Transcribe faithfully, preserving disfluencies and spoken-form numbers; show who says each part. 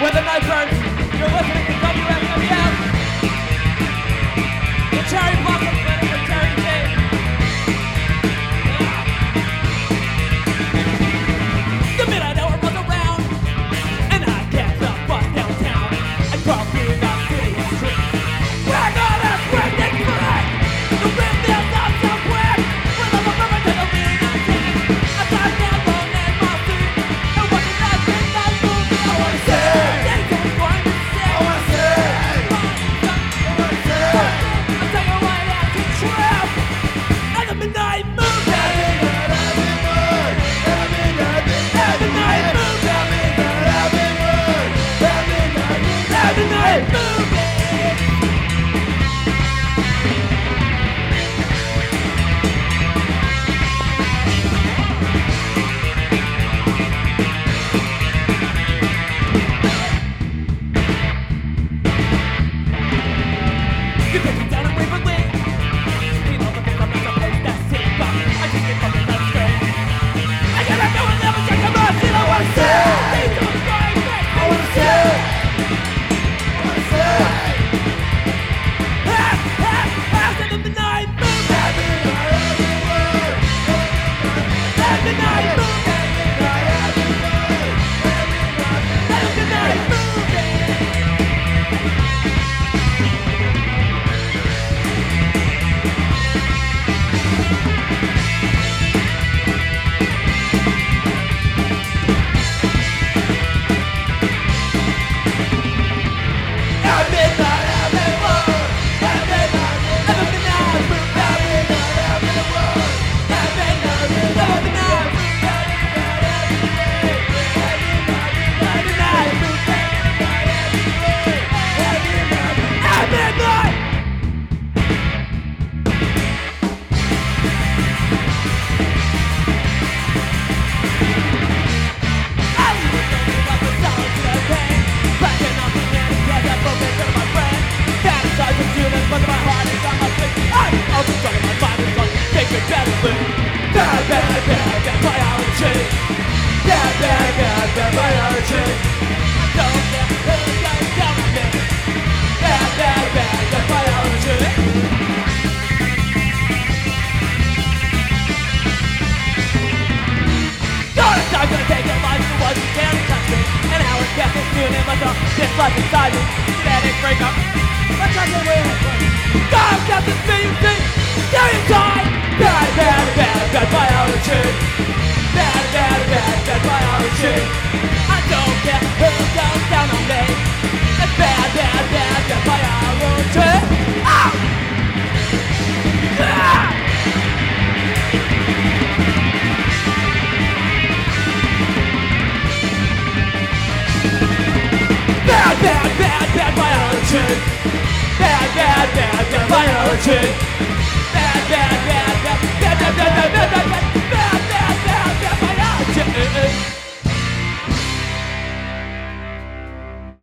Speaker 1: When the night burns, you're listening to W M W F. The Cherry Blossom Clinic with Terry J. The midnight hour rolls around, and I catch the bus downtown. I crawl through the city streets, where all is quick and free. The wind feels up so quick, with all the river to the lean. I dive down long and my feet, and what the last thing that movie I wanna see. This life inside me, static breakup. Let's not get away with it. God, got this thing you see. There you die. Bad, bad, bad, bad biology. Bad, bad, bad, bad biology. I don't care who goes down on me. It's bad, bad, bad, bad biology. Ah! Ah! Bad, bad, bad, bad biology. Bad, bad, bad, bad biology.